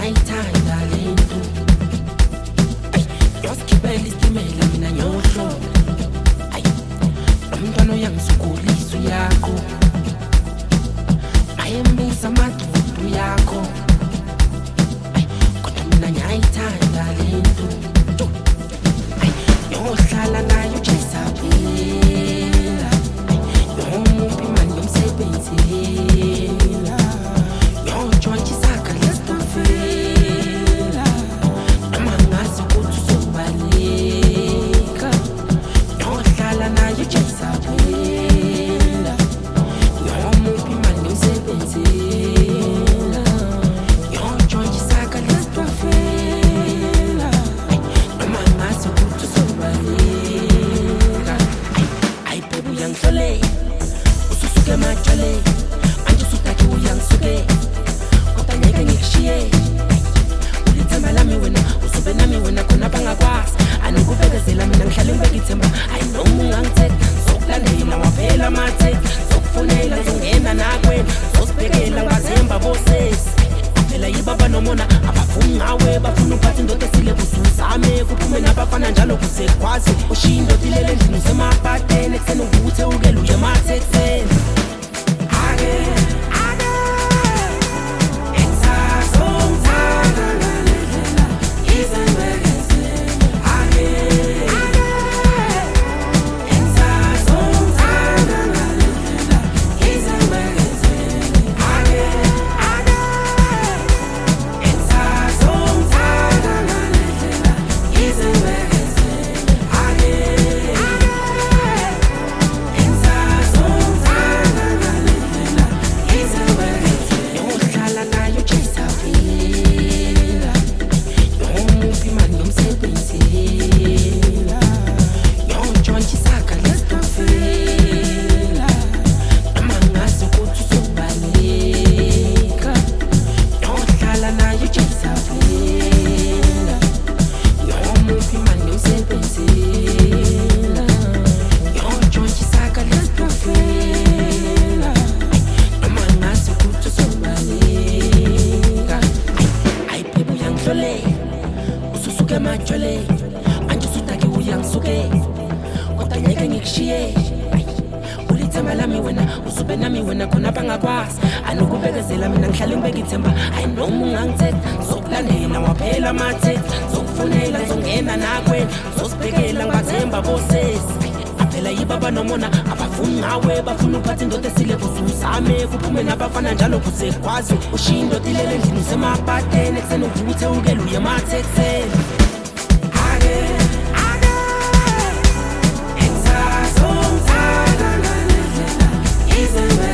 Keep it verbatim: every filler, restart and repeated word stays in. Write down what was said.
ngiyayithanda lento. Ay, yosigibela isitimela mina nyohlo. Ay, nomntwana uyangisugulisa uyakho. Mayembisa amadvudu yakho. Ay, kodwa mina ngiyayithanda lento. Ay, yohlala nayo ujayisabela. Ay, yomuphi mani yomsebenzela. Yojoyinta isakha lesitofela. Noma ngazi ukuthi uzobaleka. Yohlala nayo ujayisabela. Yomuphi mani yomsebenzela. Yojoyinta isakha lesitofela. Noma ngazi ukuthi uzobaleka. Ay baby uyangihlole. Ususuke majole. Manje usuthathe uyangisuke. Kodwa ngeke ngikushiye. Ulithemba lami wena, usube nami wena khona bangakwazi. Anikubekezela mina ngihlale ngibeka ithemba. I know ungangithetha, sokulandela waphela amathetha. Sokufonela ngizongena nakwena, sosibhekela ngathemba bosesi. Phela yibaba nomona abafuni ngawe, bafuna uphatha indoda esile kusuzame. Kuphume nabafana njalo kuze kwazi. Ushiya indoda ilele endlini usemapateni, ekuseni uvuthe ukele uye emathekiseni. Ake ususuke majole. Manje usutake uyangisuke. Kodwa ngeke ngikushiye. Ulithemba lami wena, usube nami wena khona bangakwazi. Anikubekezela mina ngihlale ngibeka ithemba. I know ungangithetha, sokulandela waphela amathetha. Sokufonela ngizongena nakwena, sosibhekela ngathemba bosesi. Phela yibaba nomona abafuni ngawe, bafuna uphatha indoda esile kusuzame. Kuphume nabafana njalo kuze kwazi. Ushiya indoda ilele endlini usemapateni, ekuseni uvuthe ukele uye emathekiseni. Isn't